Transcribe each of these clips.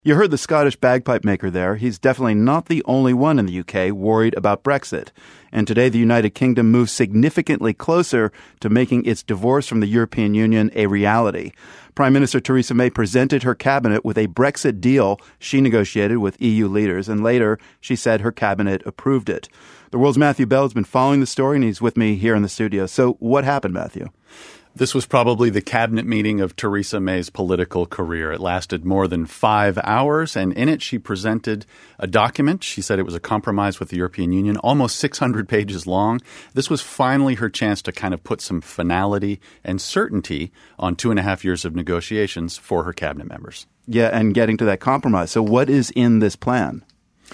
You heard the Scottish bagpipe maker there. He's definitely not the only one in the UK worried about Brexit. And today the United Kingdom moves significantly closer to making its divorce from the European Union a reality. Prime Minister Theresa May presented her cabinet with a Brexit deal she negotiated with EU leaders, and later she said her cabinet approved it. The World's Matthew Bell has been following the story, and he's with me here in the studio. So what happened, Matthew? This was probably the cabinet meeting of Theresa May's political career. It lasted more than 5 hours, and in it she presented a document. She said it was a compromise with the European Union, almost 600 pages long. This was finally her chance to kind of put some finality and certainty on 2.5 years of negotiations for her cabinet members. Yeah, and getting to that compromise. So what is in this plan?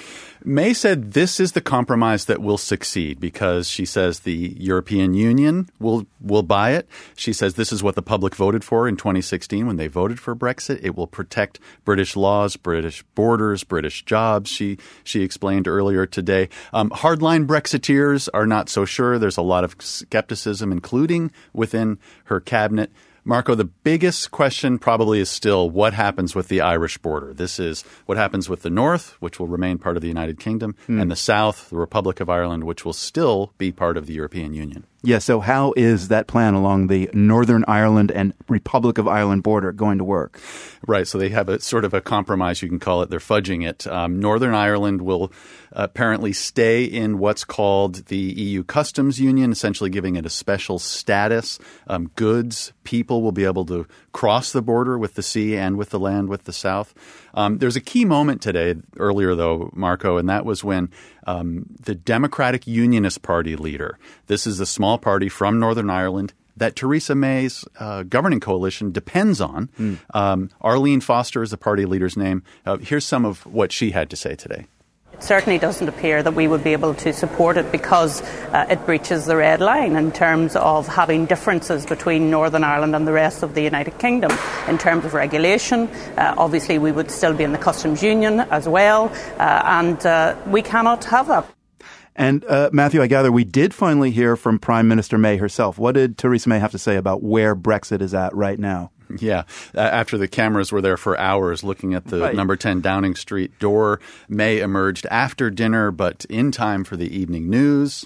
May said this is the compromise that will succeed because she says the European Union will buy it. She says this is what the public voted for in 2016 when they voted for Brexit. It will protect British laws, British borders, British jobs, she explained earlier today. Hardline Brexiteers are not so sure. There's a lot of skepticism, including within her cabinet. Marco, the biggest question probably is still what happens with the Irish border. This is what happens with the North, which will remain part of the United Kingdom, and the South, the Republic of Ireland, which will still be part of the European Union. Yeah, so how is that plan along the Northern Ireland and Republic of Ireland border going to work? Right, so they have a sort of a compromise, you can call it. They're fudging it. Northern Ireland will apparently stay in what's called the EU Customs Union, essentially giving it a special status. Goods, people will be able to cross the border with the sea and with the land with the South. There's a key moment today, earlier though, Marco, and that was when the Democratic Unionist Party leader, this is a small party from Northern Ireland that Theresa May's governing coalition depends on. Arlene Foster is the party leader's name. Here's some of what she had to say today. It certainly doesn't appear that we would be able to support it because it breaches the red line in terms of having differences between Northern Ireland and the rest of the United Kingdom in terms of regulation. Obviously, we would still be in the customs union as well, and we cannot have that. And Matthew, I gather we did finally hear from Prime Minister May herself. What did Theresa May have to say about where Brexit is at right now? Yeah. After the cameras were there for hours looking at the number 10 Downing Street door, May emerged after dinner, but in time for the evening news.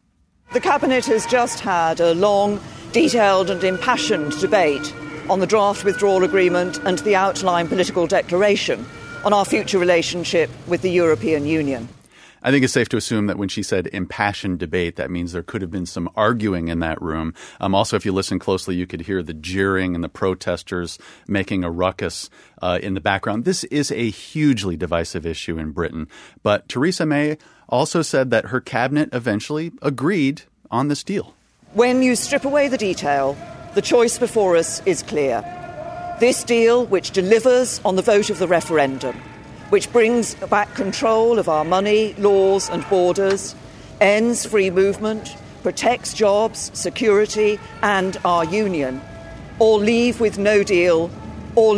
The Cabinet has just had a long, detailed and impassioned debate on the draft withdrawal agreement and the outline political declaration on our future relationship with the European Union. I think it's safe to assume that when she said impassioned debate, that means there could have been some arguing in that room. Also, if you listen closely, you could hear the jeering and the protesters making a ruckus in the background. This is a hugely divisive issue in Britain. But Theresa May also said that her cabinet eventually agreed on this deal. When you strip away the detail, the choice before us is clear. This deal, which delivers on the vote of the referendum, which brings back control of our money, laws and borders, ends free movement, protects jobs, security and our union, or leave with no deal or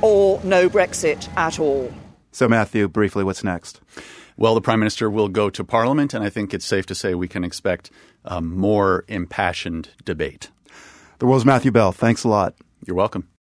no Brexit at all. So, Matthew, briefly, what's next? Well, the Prime Minister will go to Parliament, and I think it's safe to say we can expect more impassioned debate. The World's Matthew Bell, thanks a lot. You're welcome.